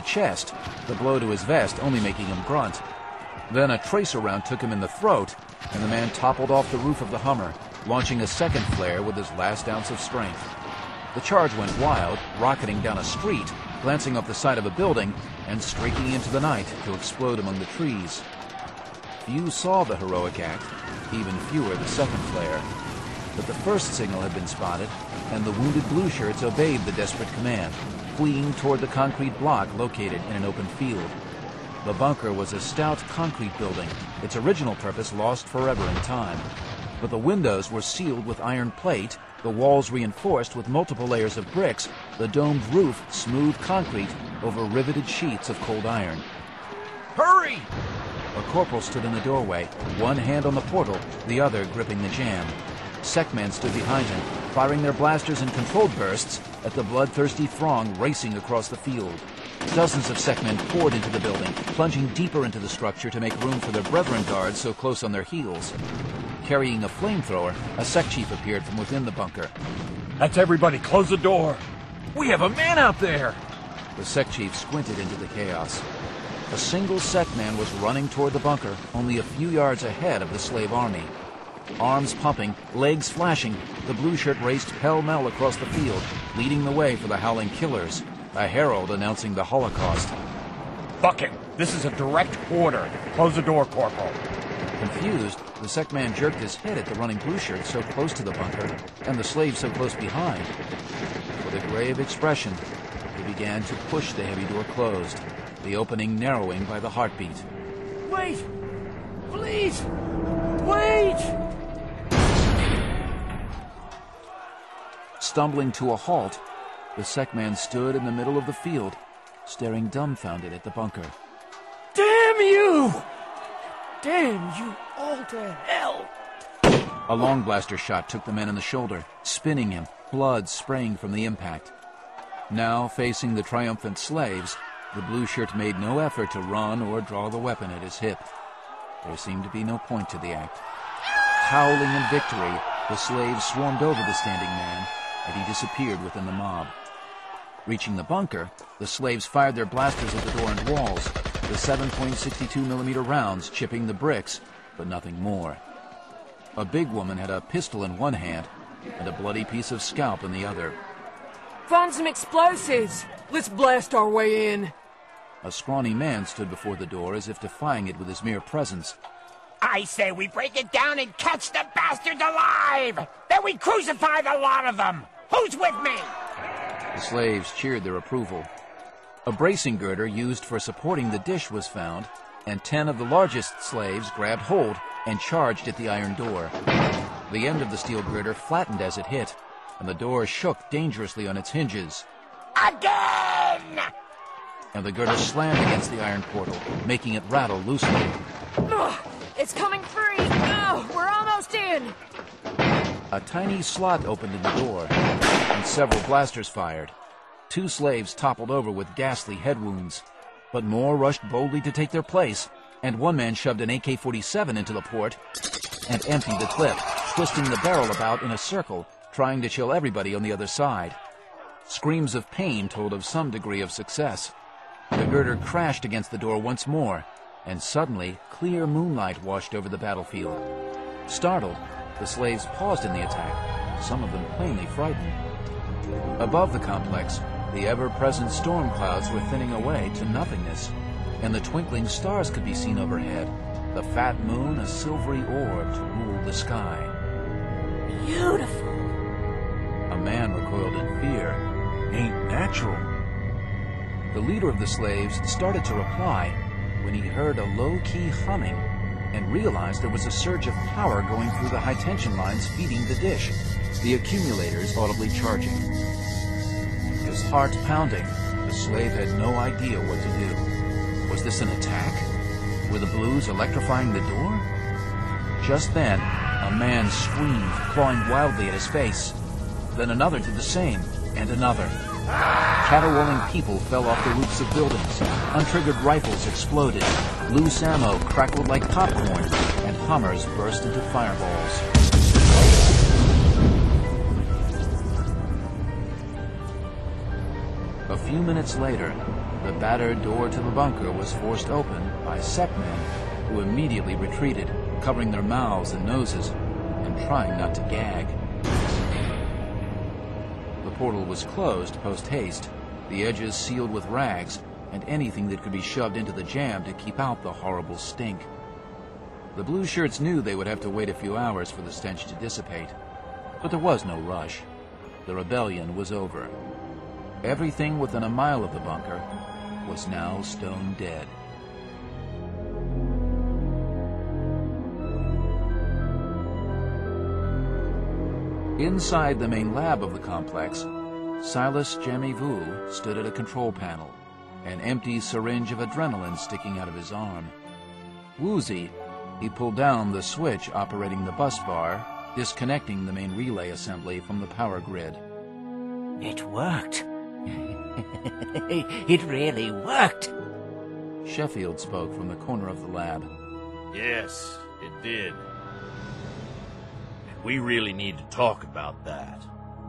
chest, the blow to his vest only making him grunt. Then a tracer round took him in the throat, and the man toppled off the roof of the Hummer, launching a second flare with his last ounce of strength. The charge went wild, rocketing down a street, glancing off the side of a building, and streaking into the night to explode among the trees. Few saw the heroic act, even fewer the second flare. But the first signal had been spotted, and the wounded blue shirts obeyed the desperate command, fleeing toward the concrete block located in an open field. The bunker was a stout concrete building, its original purpose lost forever in time. But the windows were sealed with iron plate, the walls reinforced with multiple layers of bricks, the domed roof smooth concrete over riveted sheets of cold iron. Hurry! A corporal stood in the doorway, one hand on the portal, the other gripping the jamb. Secmen stood behind him, firing their blasters in controlled bursts at the bloodthirsty throng racing across the field. Dozens of Secmen poured into the building, plunging deeper into the structure to make room for their brethren guards so close on their heels. Carrying a flamethrower, a Sec Chief appeared from within the bunker. That's everybody, close the door! We have a man out there! The Sec Chief squinted into the chaos. A single Sec man was running toward the bunker, only a few yards ahead of the slave army. Arms pumping, legs flashing, the blue shirt raced pell-mell across the field, leading the way for the howling killers, a herald announcing the Holocaust. Bucket, this is a direct order. Close the door, Corporal. Confused, the Sec man jerked his head at the running blue shirt so close to the bunker, and the slave so close behind. With a grave expression, he began to push the heavy door closed, the opening narrowing by the heartbeat. Wait! Please! Wait! Stumbling to a halt, the Sec man stood in the middle of the field, staring dumbfounded at the bunker. Damn you! Damn you all to hell! A long blaster shot took the man in the shoulder, spinning him, blood spraying from the impact. Now, facing the triumphant slaves, the blue shirt made no effort to run or draw the weapon at his hip. There seemed to be no point to the act. Howling in victory, the slaves swarmed over the standing man, and he disappeared within the mob. Reaching the bunker, the slaves fired their blasters at the door and walls, the 7.62mm rounds chipping the bricks, but nothing more. A big woman had a pistol in one hand and a bloody piece of scalp in the other. Find some explosives! Let's blast our way in! A scrawny man stood before the door as if defying it with his mere presence. I say we break it down and catch the bastards alive! Then we crucify the lot of them! Who's with me? The slaves cheered their approval. A bracing girder used for supporting the dish was found, and 10 of the largest slaves grabbed hold and charged at the iron door. The end of the steel girder flattened as it hit, and the door shook dangerously on its hinges. Again! And the girder slammed against the iron portal, making it rattle loosely. Ugh, it's coming free! Oh, we're almost in! A tiny slot opened in the door, and several blasters fired. 2 slaves toppled over with ghastly head wounds, but more rushed boldly to take their place, and one man shoved an AK-47 into the port and emptied the clip, twisting the barrel about in a circle, trying to chill everybody on the other side. Screams of pain told of some degree of success. The girder crashed against the door once more, and suddenly clear moonlight washed over the battlefield. Startled, the slaves paused in the attack, some of them plainly frightened. Above the complex, the ever-present storm clouds were thinning away to nothingness, and the twinkling stars could be seen overhead, the fat moon a silvery orb to rule the sky. Beautiful! A man recoiled in fear. Ain't natural. The leader of the slaves started to reply when he heard a low-key humming and realized there was a surge of power going through the high-tension lines feeding the dish, the accumulators audibly charging. His heart pounding, the slave had no idea what to do. Was this an attack? Were the blues electrifying the door? Just then, a man screamed, clawing wildly at his face. Then another did the same, and another. Caterwauling people fell off the roofs of buildings. Untriggered rifles exploded. Loose ammo crackled like popcorn, and Hummers burst into fireballs. A few minutes later, The battered door to the bunker was forced open by SEC men, who immediately retreated, covering their mouths and noses, and trying not to gag. The portal was closed post-haste, the edges sealed with rags, and anything that could be shoved into the jam to keep out the horrible stink. The blue shirts knew they would have to wait a few hours for the stench to dissipate, but there was no rush. The rebellion was over. Everything within a mile of the bunker was now stone dead. Inside the main lab of the complex, Silas Jamivu stood at a control panel, an empty syringe of adrenaline sticking out of his arm. Woozy, he pulled down the switch operating the bus bar, disconnecting the main relay assembly from the power grid. It worked. It really worked. Sheffield spoke from the corner of the lab. Yes, it did. And we really need to talk about that.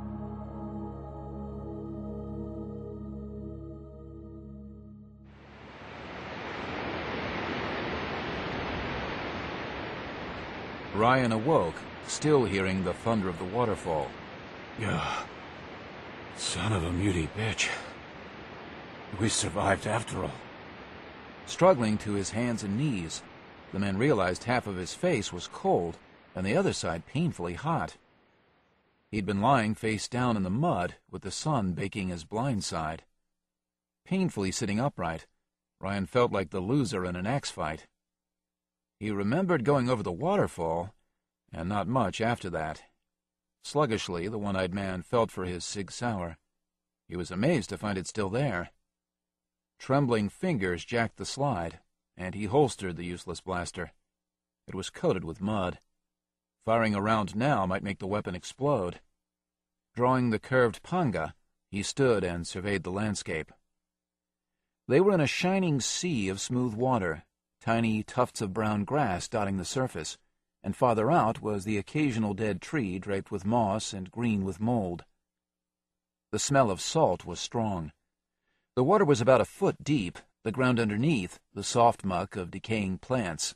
Ryan awoke, still hearing the thunder of the waterfall. Yeah. Son of a muty bitch. We survived after all. Struggling to his hands and knees, the man realized half of his face was cold and the other side painfully hot. He'd been lying face down in the mud with the sun baking his blind side. Painfully sitting upright, Ryan felt like the loser in an axe fight. He remembered going over the waterfall, and not much after that. Sluggishly, the one-eyed man felt for his Sig Sauer. He was amazed to find it still there. Trembling fingers jacked the slide, and he holstered the useless blaster. It was coated with mud. Firing a round now might make the weapon explode. Drawing the curved panga, he stood and surveyed the landscape. They were in a shining sea of smooth water, tiny tufts of brown grass dotting the surface, and farther out was the occasional dead tree draped with moss and green with mold. The smell of salt was strong. The water was about a foot deep, the ground underneath the soft muck of decaying plants.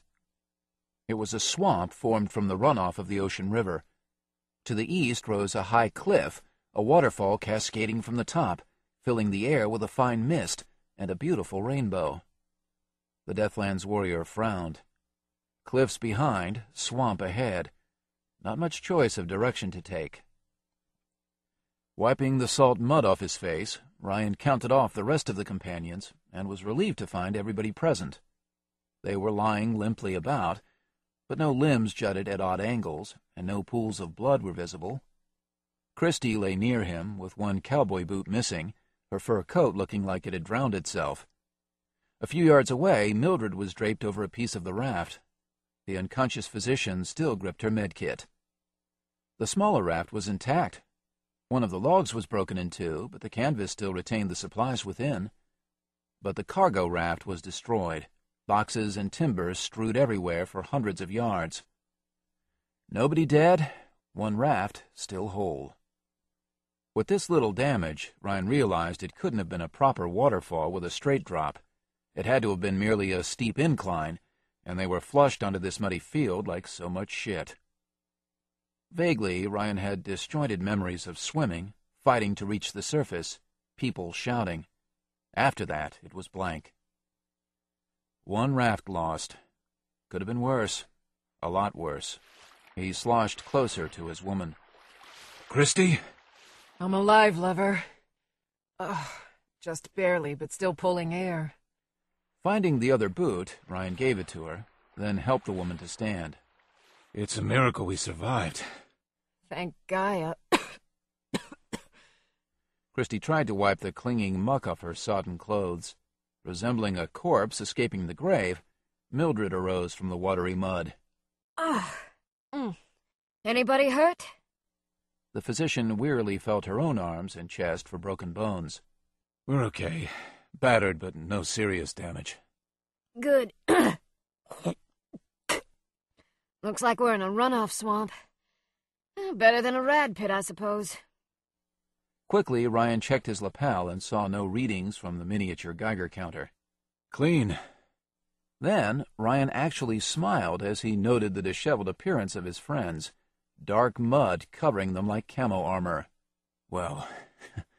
It was a swamp formed from the runoff of the ocean river. To the east rose a high cliff, a waterfall cascading from the top, filling the air with a fine mist and a beautiful rainbow. The Deathlands warrior frowned. Cliffs behind, swamp ahead. Not much choice of direction to take. Wiping the salt mud off his face, Ryan counted off the rest of the companions and was relieved to find everybody present. They were lying limply about, but no limbs jutted at odd angles, and no pools of blood were visible. Christy lay near him, with one cowboy boot missing, her fur coat looking like it had drowned itself. A few yards away, Mildred was draped over a piece of the raft. The unconscious physician still gripped her medkit. The smaller raft was intact. One of the logs was broken in two, but the canvas still retained the supplies within. But the cargo raft was destroyed, boxes and timbers strewed everywhere for hundreds of yards. Nobody dead, one raft still whole. With this little damage, Ryan realized it couldn't have been a proper waterfall with a straight drop. It had to have been merely a steep incline, and they were flushed onto this muddy field like so much shit. Vaguely, Ryan had disjointed memories of swimming, fighting to reach the surface, people shouting. After that, it was blank. One raft lost. Could have been worse. A lot worse. He sloshed closer to his woman. Christy? I'm alive, lover. Ugh, just barely, but still pulling air. Finding the other boot, Ryan gave it to her, then helped the woman to stand. It's a miracle we survived. Thank Gaia. Christy tried to wipe the clinging muck off her sodden clothes. Resembling a corpse escaping the grave, Mildred arose from the watery mud. Anybody hurt? The physician wearily felt her own arms and chest for broken bones. We're okay. Battered, but no serious damage. Good. Looks like we're in a runoff swamp. Better than a rad pit, I suppose. Quickly, Ryan checked his lapel and saw no readings from the miniature Geiger counter. Clean. Then, Ryan actually smiled as he noted the disheveled appearance of his friends, dark mud covering them like camo armor. Well,